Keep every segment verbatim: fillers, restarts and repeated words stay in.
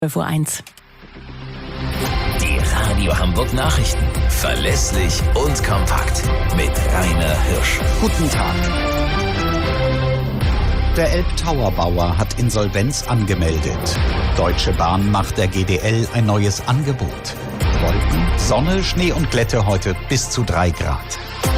zwölf Uhr eins. Die Radio Hamburg Nachrichten. Verlässlich und kompakt. Mit Rainer Hirsch. Guten Tag. Der Elbtower-Bauer hat Insolvenz angemeldet. Deutsche Bahn macht der G D L ein neues Angebot. Wolken, Sonne, Schnee und Glätte heute bis zu drei Grad.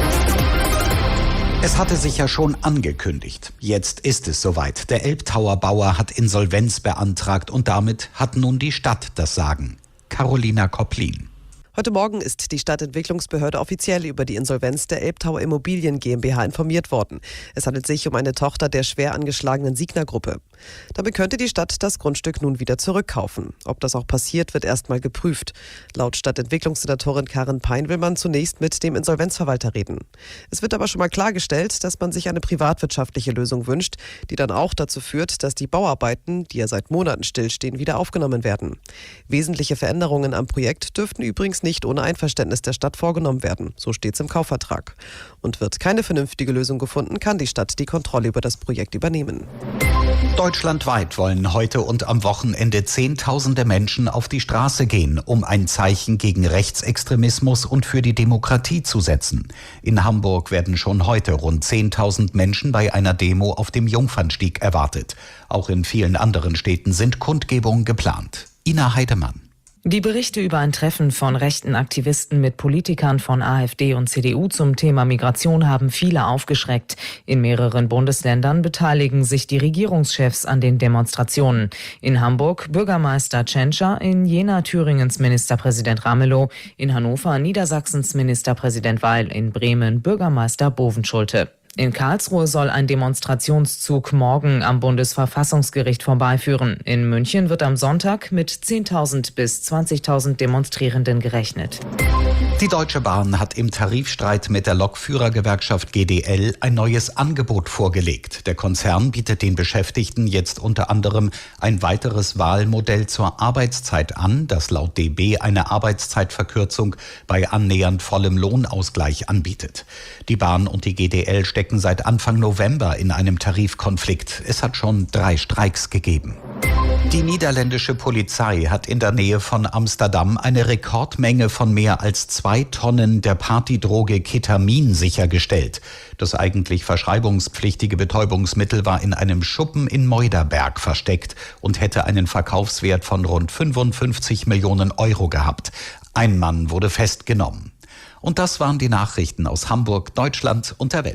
Es hatte sich ja schon angekündigt. Jetzt ist es soweit. Der Elbtower-Bauer hat Insolvenz beantragt und damit hat nun die Stadt das Sagen. Carolina Kopplin. Heute Morgen ist die Stadtentwicklungsbehörde offiziell über die Insolvenz der Elbtower Immobilien GmbH informiert worden. Es handelt sich um eine Tochter der schwer angeschlagenen Signa-Gruppe. Damit könnte die Stadt das Grundstück nun wieder zurückkaufen. Ob das auch passiert, wird erstmal geprüft. Laut Stadtentwicklungssenatorin Karin Pein will man zunächst mit dem Insolvenzverwalter reden. Es wird aber schon mal klargestellt, dass man sich eine privatwirtschaftliche Lösung wünscht, die dann auch dazu führt, dass die Bauarbeiten, die ja seit Monaten stillstehen, wieder aufgenommen werden. Wesentliche Veränderungen am Projekt dürften übrigens nicht ohne Einverständnis der Stadt vorgenommen werden. So steht es im Kaufvertrag. Und wird keine vernünftige Lösung gefunden, kann die Stadt die Kontrolle über das Projekt übernehmen. Deutschlandweit wollen heute und am Wochenende Zehntausende Menschen auf die Straße gehen, um ein Zeichen gegen Rechtsextremismus und für die Demokratie zu setzen. In Hamburg werden schon heute rund zehntausend Menschen bei einer Demo auf dem Jungfernstieg erwartet. Auch in vielen anderen Städten sind Kundgebungen geplant. Ina Heidemann. Die Berichte über ein Treffen von rechten Aktivisten mit Politikern von AfD und C D U zum Thema Migration haben viele aufgeschreckt. In mehreren Bundesländern beteiligen sich die Regierungschefs an den Demonstrationen. In Hamburg Bürgermeister Tschentscher, in Jena Thüringens Ministerpräsident Ramelow, in Hannover Niedersachsens Ministerpräsident Weil, in Bremen Bürgermeister Bovenschulte. In Karlsruhe soll ein Demonstrationszug morgen am Bundesverfassungsgericht vorbeiführen. In München wird am Sonntag mit zehntausend bis zwanzigtausend Demonstrierenden gerechnet. Die Deutsche Bahn hat im Tarifstreit mit der Lokführergewerkschaft G D L ein neues Angebot vorgelegt. Der Konzern bietet den Beschäftigten jetzt unter anderem ein weiteres Wahlmodell zur Arbeitszeit an, das laut D B eine Arbeitszeitverkürzung bei annähernd vollem Lohnausgleich anbietet. Die Bahn und die G D L stecken seit Anfang November in einem Tarifkonflikt. Es hat schon drei Streiks gegeben. Die niederländische Polizei hat in der Nähe von Amsterdam eine Rekordmenge von mehr als zwei Tonnen der Partydroge Ketamin sichergestellt. Das eigentlich verschreibungspflichtige Betäubungsmittel war in einem Schuppen in Muiderberg versteckt und hätte einen Verkaufswert von rund fünfundfünfzig Millionen Euro gehabt. Ein Mann wurde festgenommen. Und das waren die Nachrichten aus Hamburg, Deutschland und der Welt.